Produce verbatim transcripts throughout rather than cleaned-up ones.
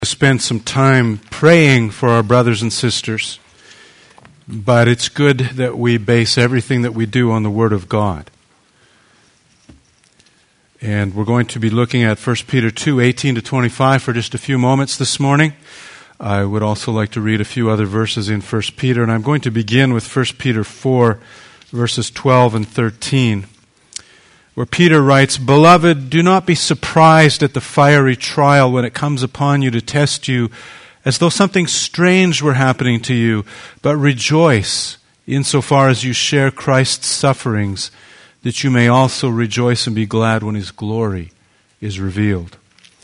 Spend some time praying for our brothers and sisters, but it's good that we base everything that we do on the Word of God. And we're going to be looking at First Peter two, eighteen to twenty-five for just a few moments this morning. I would also like to read a few other verses in First Peter, and I'm going to begin with First Peter four, verses twelve and thirteen. Where Peter writes, "Beloved, do not be surprised at the fiery trial when it comes upon you to test you, as though something strange were happening to you, but rejoice insofar as you share Christ's sufferings, that you may also rejoice and be glad when His glory is revealed."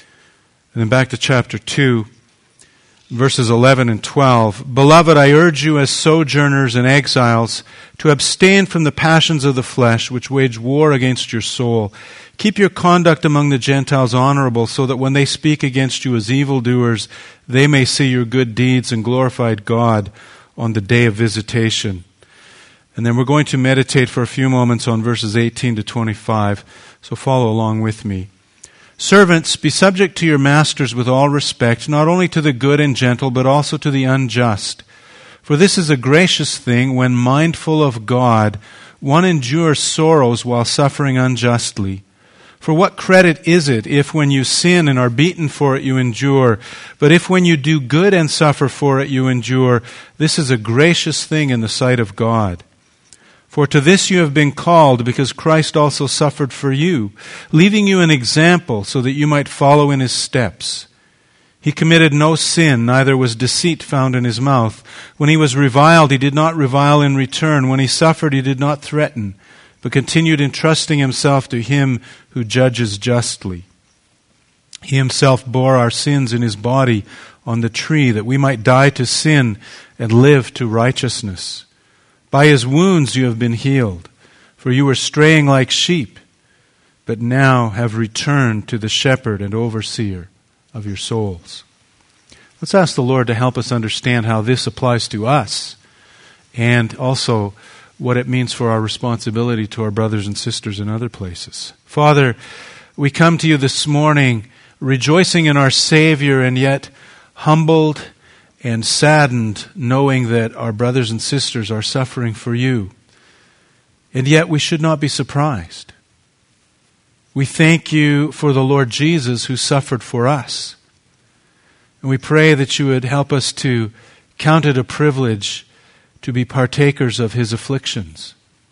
And then back to chapter two, verses eleven and twelve. "Beloved, I urge you as sojourners and exiles to abstain from the passions of the flesh, which wage war against your soul. Keep your conduct among the Gentiles honorable, so that when they speak against you as evildoers, they may see your good deeds and glorify God on the day of visitation." And then we're going to meditate for a few moments on verses eighteen to twenty-five, so follow along with me. "Servants, be subject to your masters with all respect, not only to the good and gentle, but also to the unjust. For this is a gracious thing when, mindful of God, one endures sorrows while suffering unjustly. For what credit is it if when you sin and are beaten for it you endure? But if when you do good and suffer for it you endure, this is a gracious thing in the sight of God. For to this you have been called, because Christ also suffered for you, leaving you an example so that you might follow in His steps. He committed no sin, neither was deceit found in His mouth. When He was reviled, He did not revile in return. When He suffered, He did not threaten, but continued entrusting Himself to Him who judges justly. He Himself bore our sins in His body on the tree, that we might die to sin and live to righteousness. By His wounds you have been healed, for you were straying like sheep, but now have returned to the shepherd and overseer of your souls." Let's ask the Lord to help us understand how this applies to us, and also what it means for our responsibility to our brothers and sisters in other places. Father, we come to you this morning rejoicing in our Savior, and yet humbled and saddened, knowing that our brothers and sisters are suffering for you. And yet we should not be surprised. We thank you for the Lord Jesus who suffered for us. And we pray that you would help us to count it a privilege to be partakers of His afflictions.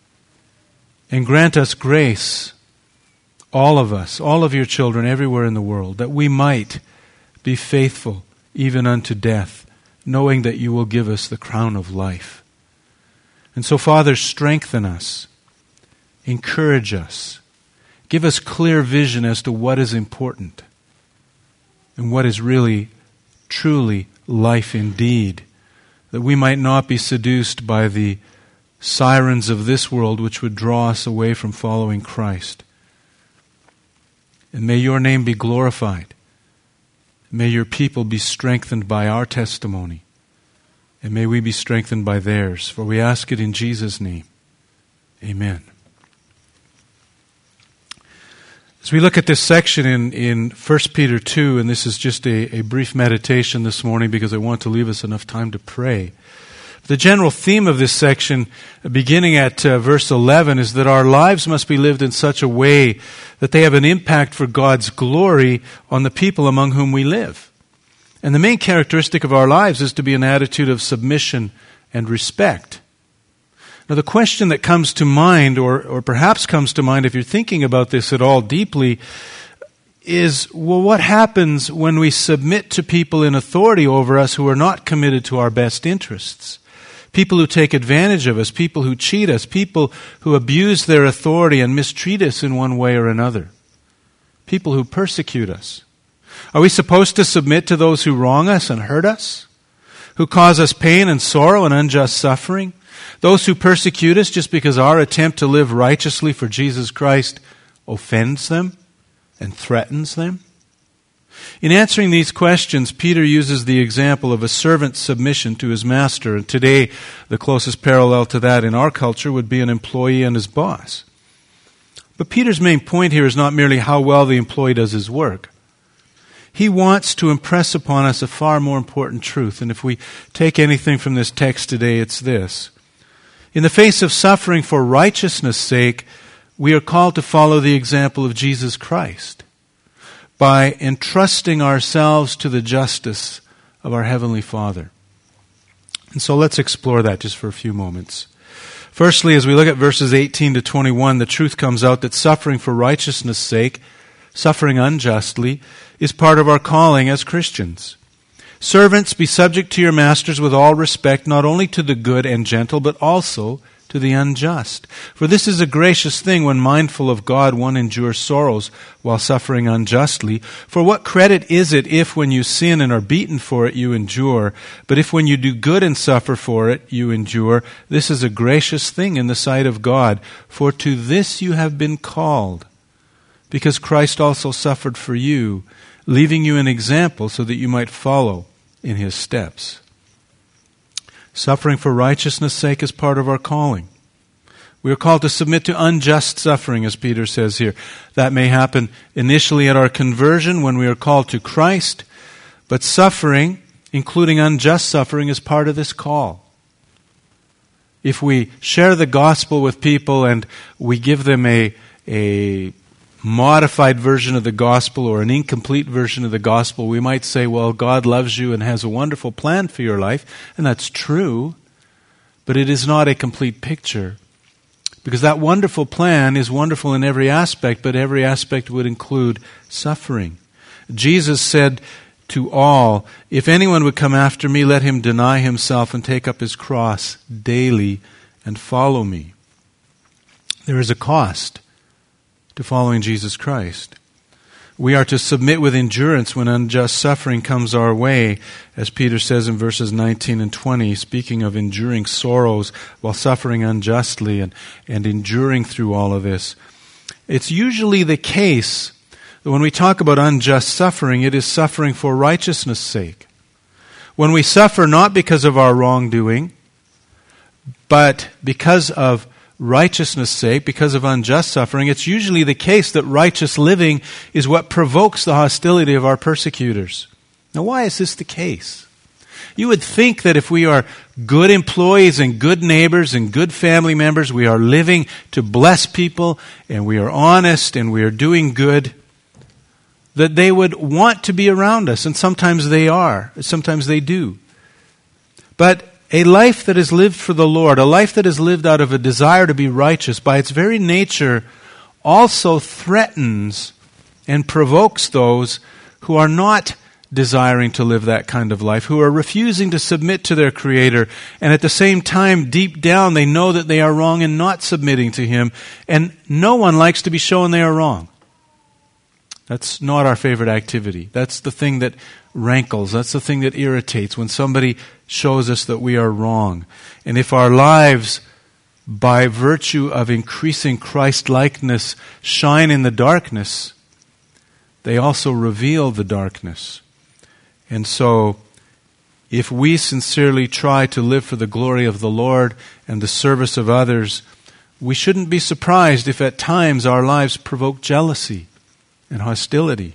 And grant us grace, all of us, all of your children everywhere in the world, that we might be faithful even unto death, knowing that you will give us the crown of life. And so, Father, strengthen us, encourage us, give us clear vision as to what is important and what is really, truly life indeed, that we might not be seduced by the sirens of this world which would draw us away from following Christ. And may your name be glorified. May your people be strengthened by our testimony, and may we be strengthened by theirs. For we ask it in Jesus' name. Amen. As we look at this section in, in First Peter two, and this is just a, a brief meditation this morning because I want to leave us enough time to pray. The general theme of this section, beginning at uh, verse eleven, is that our lives must be lived in such a way that they have an impact for God's glory on the people among whom we live. And the main characteristic of our lives is to be an attitude of submission and respect. Now, the question that comes to mind, or, or perhaps comes to mind if you're thinking about this at all deeply, is, well, what happens when we submit to people in authority over us who are not committed to our best interests? People who take advantage of us, people who cheat us, people who abuse their authority and mistreat us in one way or another. People who persecute us. Are we supposed to submit to those who wrong us and hurt us? Who cause us pain and sorrow and unjust suffering? Those who persecute us just because our attempt to live righteously for Jesus Christ offends them and threatens them? In answering these questions, Peter uses the example of a servant's submission to his master. And today, the closest parallel to that in our culture would be an employee and his boss. But Peter's main point here is not merely how well the employee does his work. he wants to impress upon us a far more important truth. And if we take anything from this text today, it's this. In the face of suffering for righteousness' sake, we are called to follow the example of Jesus Christ by entrusting ourselves to the justice of our Heavenly Father. And so let's explore that just for a few moments. Firstly, as we look at verses eighteen to twenty-one, the truth comes out that suffering for righteousness' sake, suffering unjustly, is part of our calling as Christians. Servants, be subject to your masters with all respect, not only to the good and gentle, but also to the unjust. For this is a gracious thing when mindful of God one endures sorrows while suffering unjustly. For what credit is it if when you sin and are beaten for it you endure, but if when you do good and suffer for it you endure? This is a gracious thing in the sight of God. For to this you have been called, because Christ also suffered for you, leaving you an example so that you might follow in his steps. Suffering for righteousness' sake is part of our calling. We are called to submit to unjust suffering, as Peter says here. That may happen initially at our conversion when we are called to Christ, but suffering, including unjust suffering, is part of this call. If we share the gospel with people and we give them a, a modified version of the gospel or an incomplete version of the gospel, we might say, well, God loves you and has a wonderful plan for your life, and that's true, but it is not a complete picture. Because that wonderful plan is wonderful in every aspect, but every aspect would include suffering. Jesus said to all, if anyone would come after me, let him deny himself and take up his cross daily and follow me. There is a cost to following Jesus Christ. We are to submit with endurance when unjust suffering comes our way, as Peter says in verses nineteen and twenty, speaking of enduring sorrows while suffering unjustly and, and enduring through all of this. It's usually the case that when we talk about unjust suffering, it is suffering for righteousness' sake. When we suffer not because of our wrongdoing, but because of righteousness' sake, because of unjust suffering, it's usually the case that righteous living is what provokes the hostility of our persecutors. Now, why is this the case? You would think that if we are good employees and good neighbors and good family members, we are living to bless people and we are honest and we are doing good, that they would want to be around us, and sometimes they are, sometimes they do. But a life that is lived for the Lord, a life that is lived out of a desire to be righteous, by its very nature also threatens and provokes those who are not desiring to live that kind of life, who are refusing to submit to their Creator, and at the same time, deep down, they know that they are wrong in not submitting to Him, and no one likes to be shown they are wrong. That's not our favorite activity. That's the thing that rankles. That's the thing that irritates, when somebody shows us that we are wrong. And if our lives, by virtue of increasing Christ-likeness, shine in the darkness, they also reveal the darkness. And so, if we sincerely try to live for the glory of the Lord and the service of others, we shouldn't be surprised if at times our lives provoke jealousy and hostility.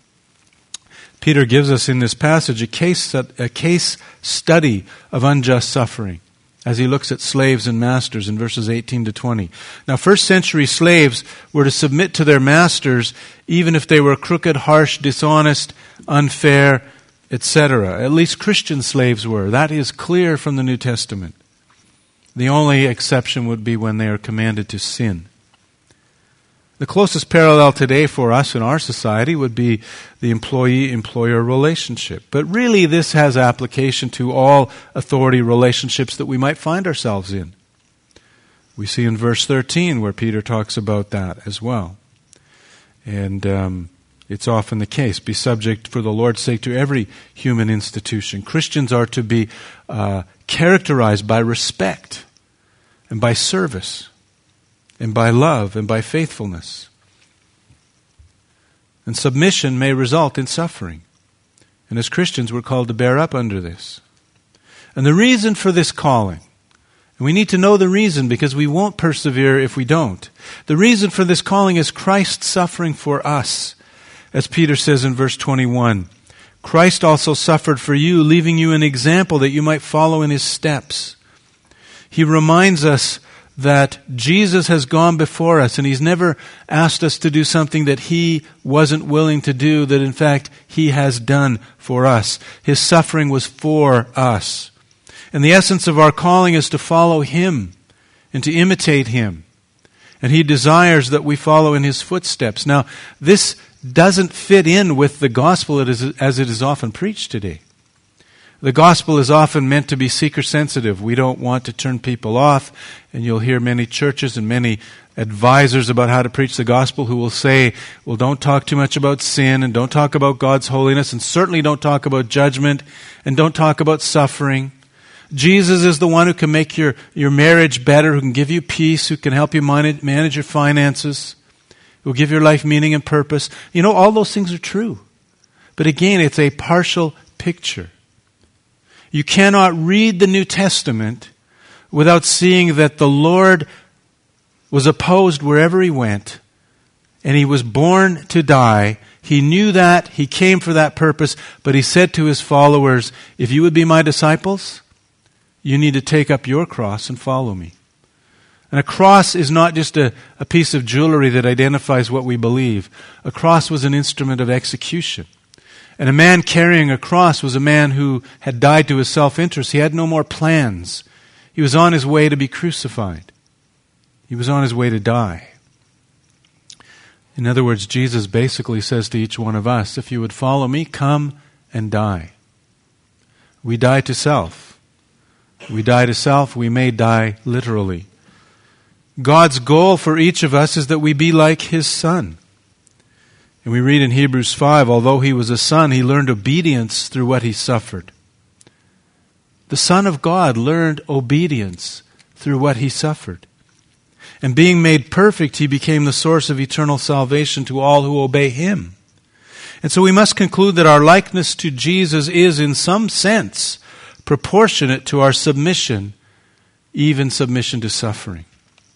Peter gives us in this passage a case, a case study of unjust suffering as he looks at slaves and masters in verses eighteen to twenty. Now, first century slaves were to submit to their masters even if they were crooked, harsh, dishonest, unfair, et cetera. At least Christian slaves were. That is clear from the New Testament. The only exception would be when they are commanded to sin. The closest parallel today for us in our society would be the employee-employer relationship. But really, this has application to all authority relationships that we might find ourselves in. We see in verse thirteen where Peter talks about that as well. And um, it's often the case. Be subject for the Lord's sake to every human institution. Christians are to be uh, characterized by respect and by service, and by love, and by faithfulness. And submission may result in suffering. And as Christians, we're called to bear up under this. And the reason for this calling, and we need to know the reason because we won't persevere if we don't. The reason for this calling is Christ's suffering for us. As Peter says in verse twenty-one, Christ also suffered for you, leaving you an example that you might follow in his steps. He reminds us that Jesus has gone before us, and he's never asked us to do something that he wasn't willing to do, that in fact he has done for us. His suffering was for us. And the essence of our calling is to follow him and to imitate him. And he desires that we follow in his footsteps. Now, this doesn't fit in with the gospel as it is often preached today. The gospel is often meant to be seeker-sensitive. We don't want to turn people off, and you'll hear many churches and many advisors about how to preach the gospel who will say, well, don't talk too much about sin, and don't talk about God's holiness, and certainly don't talk about judgment, and don't talk about suffering. Jesus is the one who can make your, your marriage better, who can give you peace, who can help you manage, manage your finances, who will give your life meaning and purpose. You know, all those things are true. But again, it's a partial picture. You cannot read the New Testament without seeing that the Lord was opposed wherever he went, and he was born to die. He knew that. He came for that purpose, but he said to his followers, if you would be my disciples, you need to take up your cross and follow me. And a cross is not just a, a piece of jewelry that identifies what we believe. A cross was an instrument of execution. And a man carrying a cross was a man who had died to his self-interest. He had no more plans. He was on his way to be crucified. He was on his way to die. In other words, Jesus basically says to each one of us, if you would follow me, come and die. We die to self. We die to self. We may die literally. God's goal for each of us is that we be like his Son. And we read in Hebrews five, although he was a son, he learned obedience through what he suffered. The Son of God learned obedience through what he suffered. And being made perfect, he became the source of eternal salvation to all who obey him. And so we must conclude that our likeness to Jesus is, in some sense, proportionate to our submission, even submission to suffering.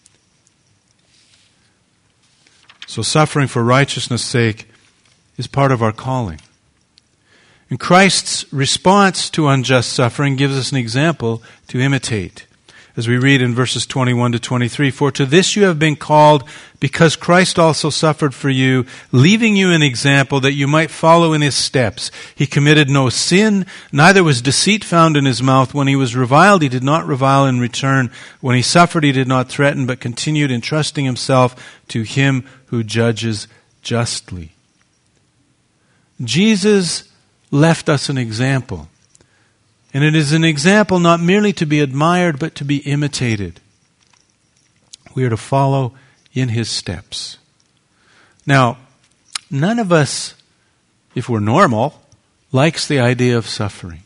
So suffering for righteousness' sake is part of our calling. And Christ's response to unjust suffering gives us an example to imitate. As we read in verses twenty-one to twenty-three, for to this you have been called, because Christ also suffered for you, leaving you an example that you might follow in his steps. He committed no sin, neither was deceit found in his mouth. When he was reviled, he did not revile in return. When he suffered, he did not threaten, but continued entrusting himself to him who judges justly. Jesus left us an example. And it is an example not merely to be admired, but to be imitated. We are to follow in his steps. Now, none of us, if we're normal, likes the idea of suffering.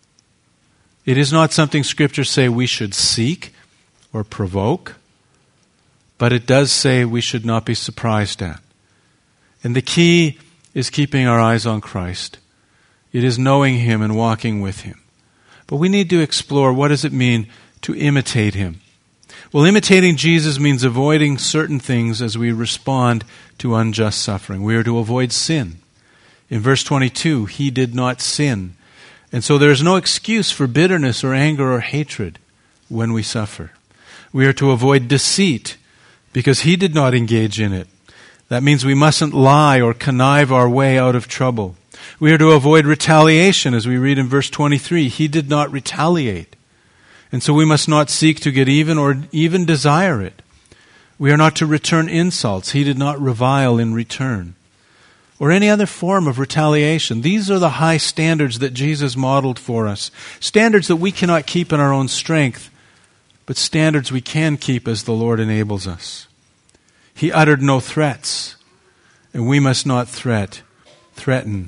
It is not something Scriptures say we should seek or provoke, but it does say we should not be surprised at. And the key is keeping our eyes on Christ. It is knowing him and walking with him. But we need to explore, what does it mean to imitate him? Well, imitating Jesus means avoiding certain things as we respond to unjust suffering. We are to avoid sin. In verse twenty-two, he did not sin. And so there is no excuse for bitterness or anger or hatred when we suffer. We are to avoid deceit because he did not engage in it. That means we mustn't lie or connive our way out of trouble. We are to avoid retaliation, as we read in verse twenty-three. He did not retaliate. And so we must not seek to get even or even desire it. We are not to return insults. He did not revile in return. Or any other form of retaliation. These are the high standards that Jesus modeled for us. Standards that we cannot keep in our own strength, but standards we can keep as the Lord enables us. He uttered no threats, and we must not threat, threaten.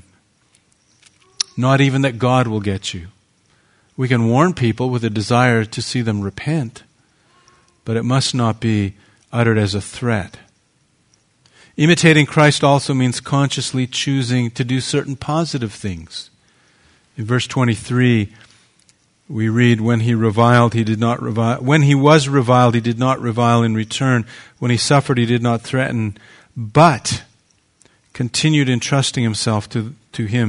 Not even that God will get you. We can warn people with a desire to see them repent, but it must not be uttered as a threat. Imitating Christ also means consciously choosing to do certain positive things. In verse twenty-three, we read, when he reviled, he did not revile. When he was reviled, he did not revile in return. When he suffered, he did not threaten, but continued entrusting himself to, to him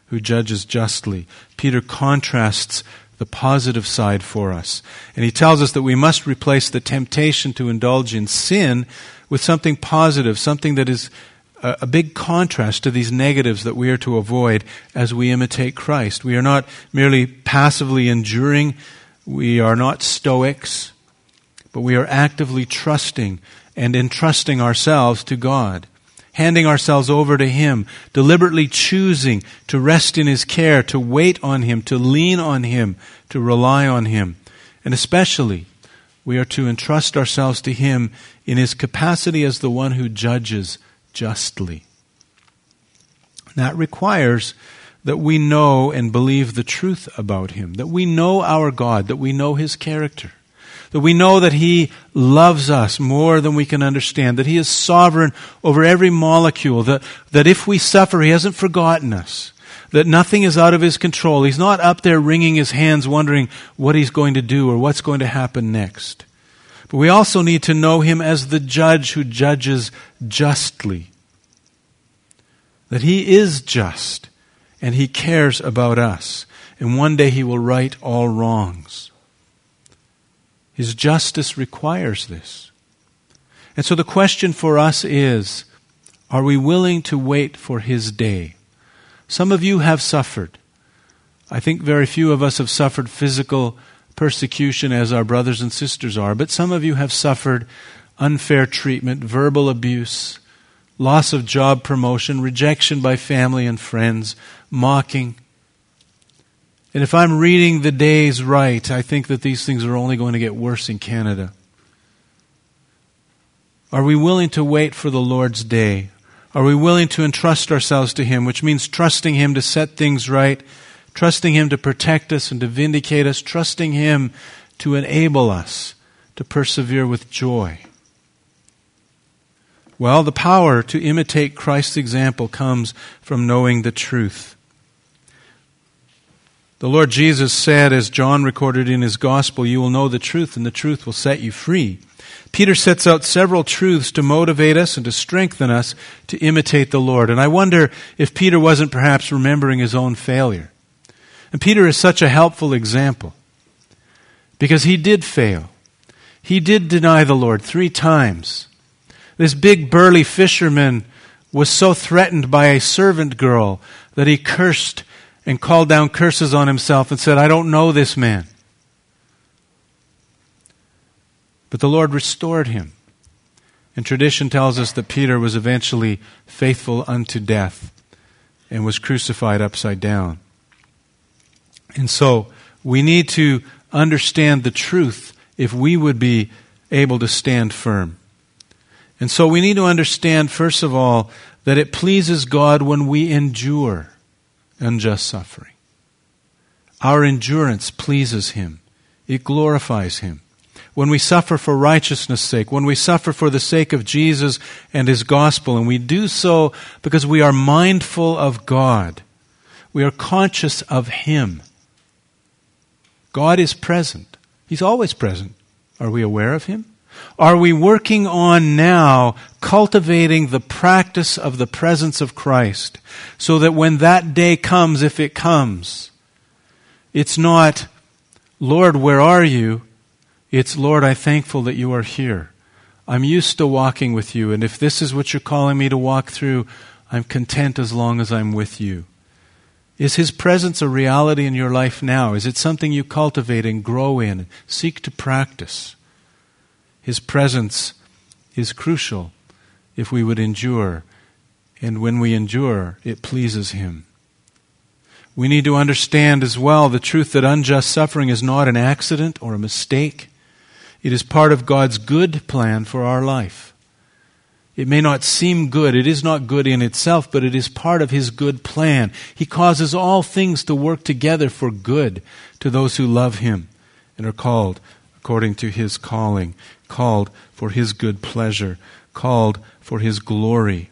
who judges justly. Peter contrasts the positive side for us. And he tells us that we must replace the temptation to indulge in sin with something positive, something that is a, a big contrast to these negatives that we are to avoid as we imitate Christ. We are not merely passively enduring. We are not stoics, but we are actively trusting and entrusting ourselves to God, handing ourselves over to Him, deliberately choosing to rest in His care, to wait on Him, to lean on Him, to rely on Him. And especially, we are to entrust ourselves to Him in His capacity as the one who judges justly. That requires that we know and believe the truth about Him, that we know our God, that we know His character, that we know that He loves us more than we can understand, that He is sovereign over every molecule, that, that if we suffer, He hasn't forgotten us, that nothing is out of His control. He's not up there wringing His hands wondering what He's going to do or what's going to happen next. But we also need to know Him as the judge who judges justly, that He is just and He cares about us, and one day He will right all wrongs. His justice requires this. And so the question for us is, are we willing to wait for His day? Some of you have suffered. I think very few of us have suffered physical persecution as our brothers and sisters are, but some of you have suffered unfair treatment, verbal abuse, loss of job promotion, rejection by family and friends, mocking. And if I'm reading the days right, I think that these things are only going to get worse in Canada. Are we willing to wait for the Lord's day? Are we willing to entrust ourselves to Him, which means trusting Him to set things right, trusting Him to protect us and to vindicate us, trusting Him to enable us to persevere with joy? Well, the power to imitate Christ's example comes from knowing the truth. The Lord Jesus said, as John recorded in his gospel, "You will know the truth, and the truth will set you free." Peter sets out several truths to motivate us and to strengthen us to imitate the Lord. And I wonder if Peter wasn't perhaps remembering his own failure. And Peter is such a helpful example because he did fail. He did deny the Lord three times. This big burly fisherman was so threatened by a servant girl that he cursed and called down curses on himself and said, "I don't know this man." But the Lord restored him. And tradition tells us that Peter was eventually faithful unto death and was crucified upside down. And so we need to understand the truth if we would be able to stand firm. And so we need to understand, first of all, that it pleases God when we endure unjust suffering. Our endurance pleases Him. It glorifies Him. When we suffer for righteousness' sake, when we suffer for the sake of Jesus and His gospel, and we do so because we are mindful of God, we are conscious of Him. God is present. He's always present. Are we aware of Him? Are we working on now cultivating the practice of the presence of Christ so that when that day comes, if it comes, it's not, "Lord, where are you?" It's, "Lord, I'm thankful that you are here. I'm used to walking with you, and if this is what you're calling me to walk through, I'm content as long as I'm with you." Is His presence a reality in your life now? Is it something you cultivate and grow in, seek to practice? His presence is crucial if we would endure, and when we endure, it pleases Him. We need to understand as well the truth that unjust suffering is not an accident or a mistake. It is part of God's good plan for our life. It may not seem good. It is not good in itself, but it is part of His good plan. He causes all things to work together for good to those who love Him and are called according to His calling, called for His good pleasure, called for His glory.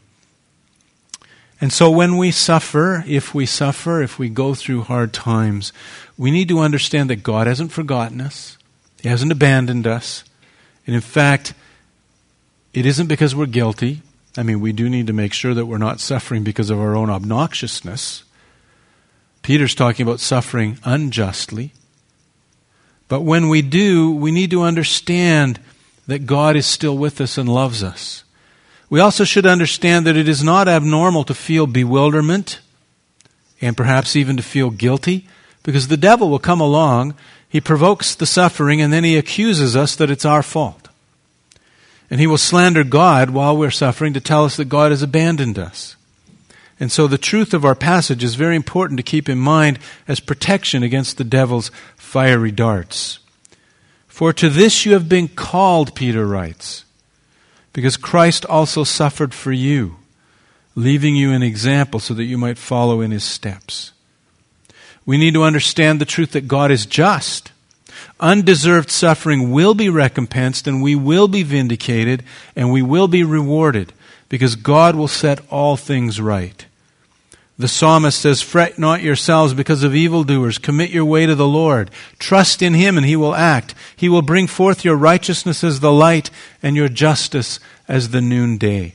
And so when we suffer, if we suffer, if we go through hard times, we need to understand that God hasn't forgotten us. He hasn't abandoned us. And in fact, it isn't because we're guilty. I mean, we do need to make sure that we're not suffering because of our own obnoxiousness. Peter's talking about suffering unjustly. But when we do, we need to understand that God is still with us and loves us. We also should understand that it is not abnormal to feel bewilderment and perhaps even to feel guilty, because the devil will come along, he provokes the suffering, and then he accuses us that it's our fault. And he will slander God while we're suffering to tell us that God has abandoned us. And so the truth of our passage is very important to keep in mind as protection against the devil's fiery darts. For to this you have been called, Peter writes, because Christ also suffered for you, leaving you an example so that you might follow in his steps. We need to understand the truth that God is just. Undeserved suffering will be recompensed, and we will be vindicated, and we will be rewarded, because God will set all things right. The psalmist says, "Fret not yourselves because of evildoers. Commit your way to the Lord. Trust in him and he will act. He will bring forth your righteousness as the light and your justice as the noonday."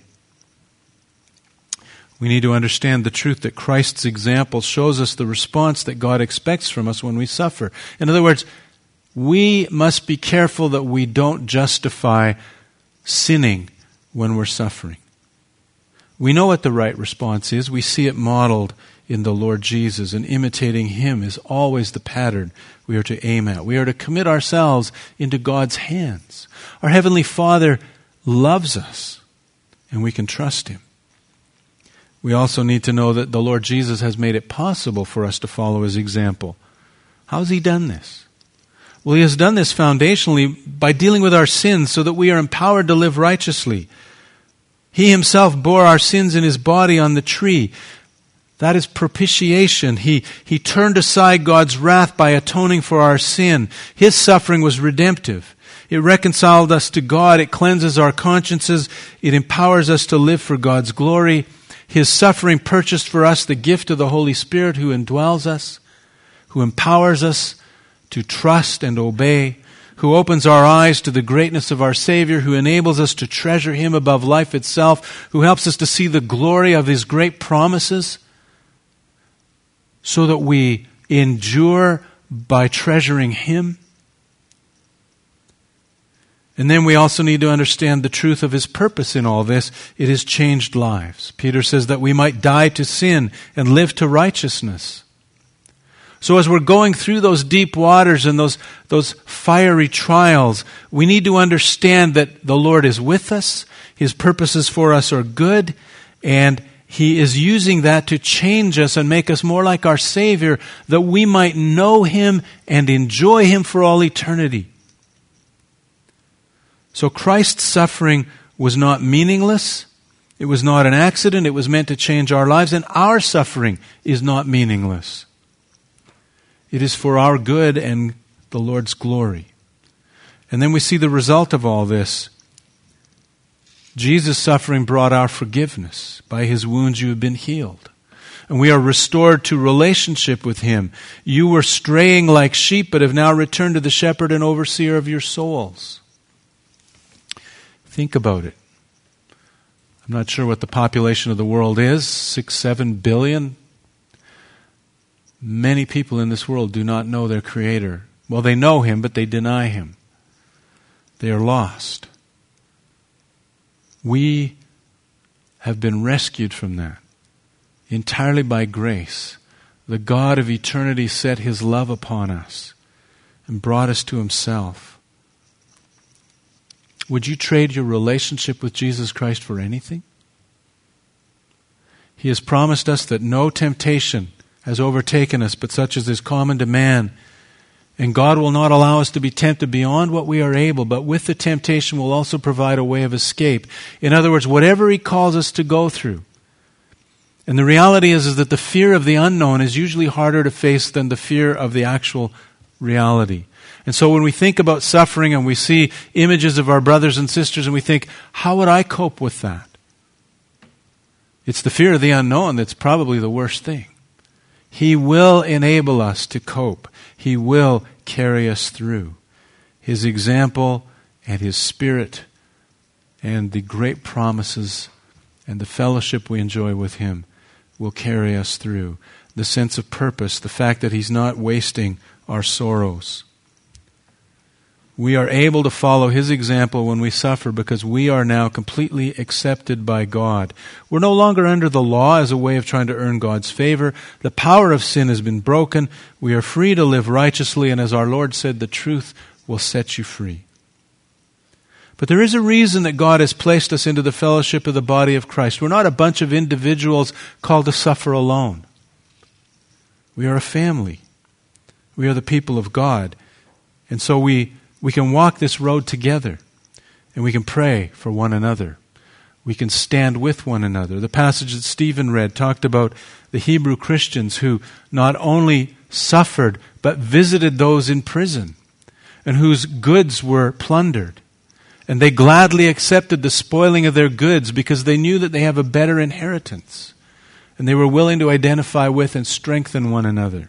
We need to understand the truth that Christ's example shows us the response that God expects from us when we suffer. In other words, we must be careful that we don't justify sinning when we're suffering. We know what the right response is. We see it modeled in the Lord Jesus, and imitating him is always the pattern we are to aim at. We are to commit ourselves into God's hands. Our Heavenly Father loves us, and we can trust him. We also need to know that the Lord Jesus has made it possible for us to follow his example. How has he done this? Well, he has done this foundationally by dealing with our sins so that we are empowered to live righteously. He himself bore our sins in his body on the tree. That is propitiation. He, he turned aside God's wrath by atoning for our sin. His suffering was redemptive. It reconciled us to God. It cleanses our consciences. It empowers us to live for God's glory. His suffering purchased for us the gift of the Holy Spirit who indwells us, who empowers us to trust and obey, who opens our eyes to the greatness of our Savior, who enables us to treasure him above life itself, who helps us to see the glory of his great promises, so that we endure by treasuring him. And then we also need to understand the truth of his purpose in all this. It has changed lives. Peter says that we might die to sin and live to righteousness. So as we're going through those deep waters and those, those fiery trials, we need to understand that the Lord is with us, his purposes for us are good, and he is using that to change us and make us more like our Savior, that we might know him and enjoy him for all eternity. So Christ's suffering was not meaningless. It was not an accident. It was meant to change our lives. And our suffering is not meaningless. It is for our good and the Lord's glory. And then we see the result of all this. Jesus' suffering brought our forgiveness. By his wounds you have been healed. And we are restored to relationship with him. You were straying like sheep, but have now returned to the shepherd and overseer of your souls. Think about it. I'm not sure what the population of the world is, six, seven billion. Many people in this world do not know their Creator. Well, they know him, but they deny him. They are lost. We have been rescued from that entirely by grace. The God of eternity set his love upon us and brought us to himself. Would you trade your relationship with Jesus Christ for anything? He has promised us that no temptation has overtaken us, but such as is common to man. And God will not allow us to be tempted beyond what we are able, but with the temptation will also provide a way of escape. In other words, whatever he calls us to go through. And the reality is, is that the fear of the unknown is usually harder to face than the fear of the actual reality. And so when we think about suffering and we see images of our brothers and sisters and we think, how would I cope with that? It's the fear of the unknown that's probably the worst thing. He will enable us to cope. He will carry us through. His example and his Spirit and the great promises and the fellowship we enjoy with him will carry us through. the sense of purpose, the fact that He's not wasting our sorrows. We are able to follow His example when we suffer because we are now completely accepted by God. We're no longer under the law as a way of trying to earn God's favor. The power of sin has been broken. We are free to live righteously, and as our Lord said, the truth will set you free. But there is a reason that God has placed us into the fellowship of the body of Christ. We're not a bunch of individuals called to suffer alone. We are a family. We are the people of God. And so we We can walk this road together, and we can pray for one another. We can stand with one another. The passage that Stephen read talked about the Hebrew Christians who not only suffered, but visited those in prison, and whose goods were plundered. And they gladly accepted the spoiling of their goods because they knew that they have a better inheritance. And they were willing to identify with and strengthen one another.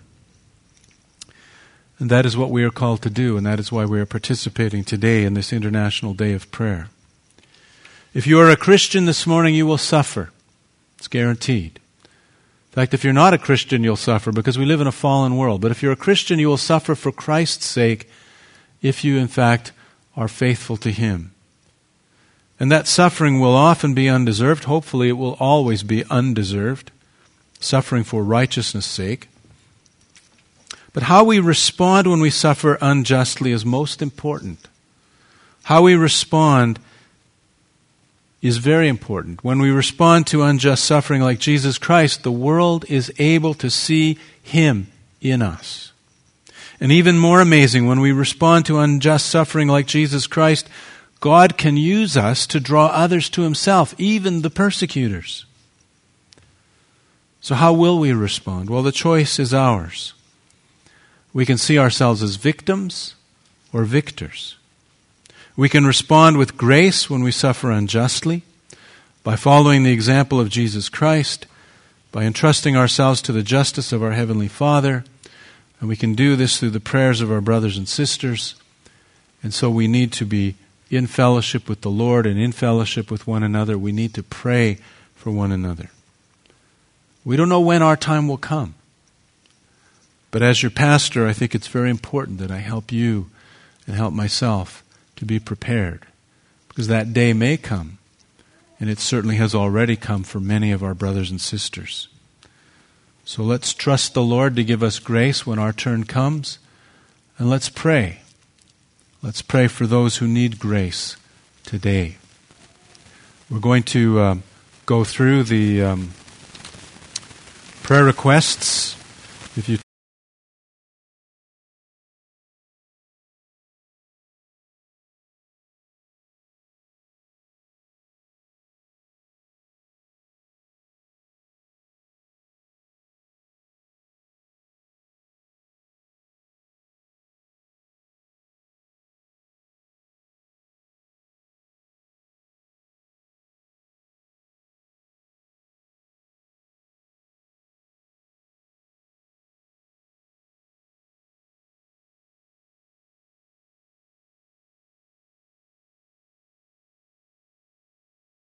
And that is what we are called to do, and that is why we are participating today in this International Day of Prayer. If you are a Christian this morning, you will suffer. It's guaranteed. In fact, if you're not a Christian, you'll suffer because we live in a fallen world. But if you're a Christian, you will suffer for Christ's sake if you, in fact, are faithful to Him. And that suffering will often be undeserved. Hopefully, it will always be undeserved. Suffering for righteousness' sake. But how we respond when we suffer unjustly is most important. How we respond is very important. When we respond to unjust suffering like Jesus Christ, the world is able to see Him in us. And even more amazing, when we respond to unjust suffering like Jesus Christ, God can use us to draw others to Himself, even the persecutors. So how will we respond? Well, the choice is ours. We can see ourselves as victims or victors. We can respond with grace when we suffer unjustly, by following the example of Jesus Christ, by entrusting ourselves to the justice of our Heavenly Father, and we can do this through the prayers of our brothers and sisters. And so we need to be in fellowship with the Lord and in fellowship with one another. We need to pray for one another. We don't know when our time will come. But as your pastor, I think it's very important that I help you and help myself to be prepared. Because that day may come, and it certainly has already come for many of our brothers and sisters. So let's trust the Lord to give us grace when our turn comes, and let's pray. Let's pray for those who need grace today. We're going to uh, go through the um, prayer requests. If you